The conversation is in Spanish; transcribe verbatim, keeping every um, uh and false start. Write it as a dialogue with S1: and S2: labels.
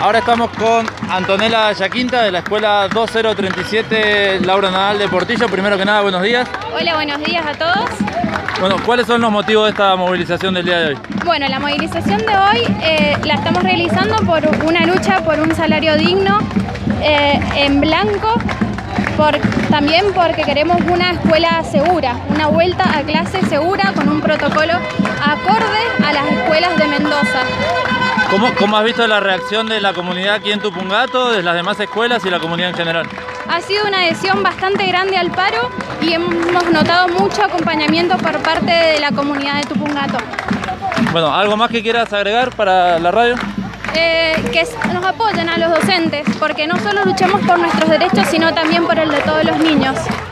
S1: Ahora estamos con Antonella Yaquinta de la escuela dos cero treinta y siete Laura Nadal de Portillo. Primero que nada, buenos días.
S2: Hola, buenos días a todos.
S1: Bueno, ¿cuáles son los motivos de esta movilización del día de hoy?
S2: Bueno, la movilización de hoy eh, la estamos realizando por una lucha por un salario digno eh, en blanco, por, también porque queremos una escuela segura, una vuelta a clase segura con un protocolo acorde a las escuelas de Mendoza.
S1: ¿Cómo, cómo has visto la reacción de la comunidad aquí en Tupungato, de las demás escuelas y la comunidad en general?
S2: Ha sido una adhesión bastante grande al paro y hemos notado mucho acompañamiento por parte de la comunidad de Tupungato.
S1: Bueno, ¿algo más que quieras agregar para la radio?
S2: Eh, que nos apoyen a los docentes, porque no solo luchamos por nuestros derechos, sino también por el de todos los niños.